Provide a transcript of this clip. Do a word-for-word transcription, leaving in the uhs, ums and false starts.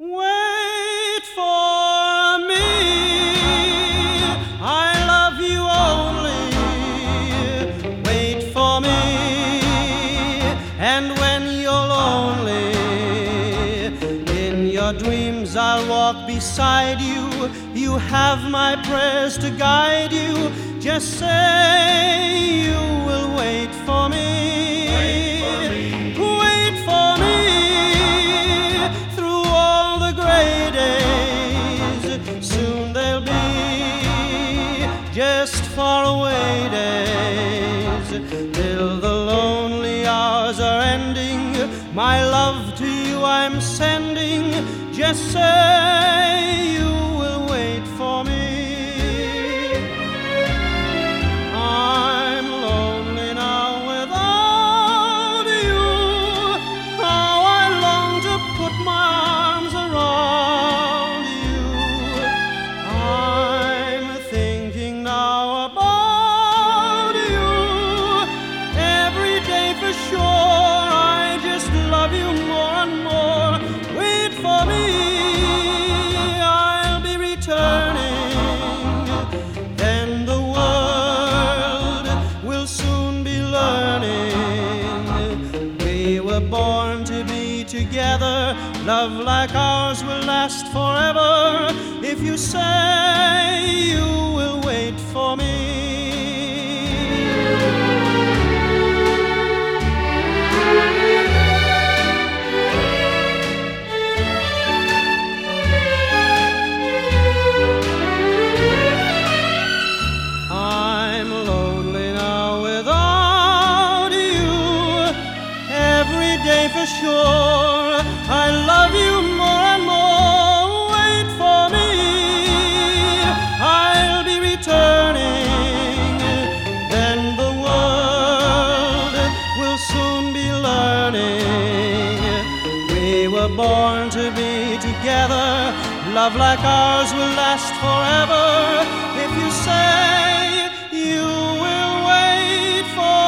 Wait for me, I love you only. Wait for me, and when you're lonely, in your dreams I'll walk beside you. You have my prayers to guide you. Just say you will wait for me. Wait for me. Wait for me through all the gray days. Soon they'll be just far away days. Till the lonely hours are ending, my love to you I'm sending. Just say you will wait for me. I'm lonely now without you. How I long to put my arms around you. I'm thinking now about you. Every day for sure, I just love you more and more. Wait for me, I'll be returning. Then the world will soon be learning. We were born to be together. Love like ours will last forever. If you say you will wait for me. I'm lonely now without you. Every day for sure, I love you more and more. Wait for me, I'll be returning. Then the world will soon be learning. We were born to be together. Love like ours will last forever. If you say you will wait for